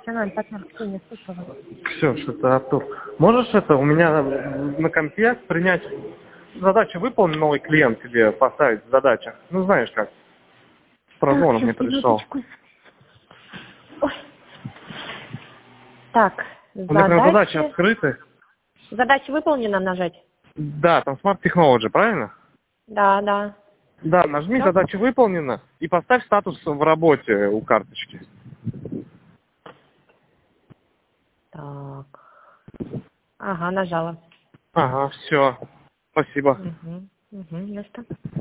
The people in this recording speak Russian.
профессиональный партнер Ксения, слушаю вас. Все, что-то Артур. Можешь у меня на компе принять задачу выполнить, новый клиент тебе поставить в задачах? Ну, знаешь как. Прозвон мне пришел. Ой. Так, У меня прям задачи открыты. Задача выполнена, нажать? Да, там Smart Technology, правильно? Да, да. Да, нажми Всё? «Задача выполнена» и поставь статус в работе у карточки. Так. Ага, нажала. Ага, все. Спасибо. Угу, угу, на что?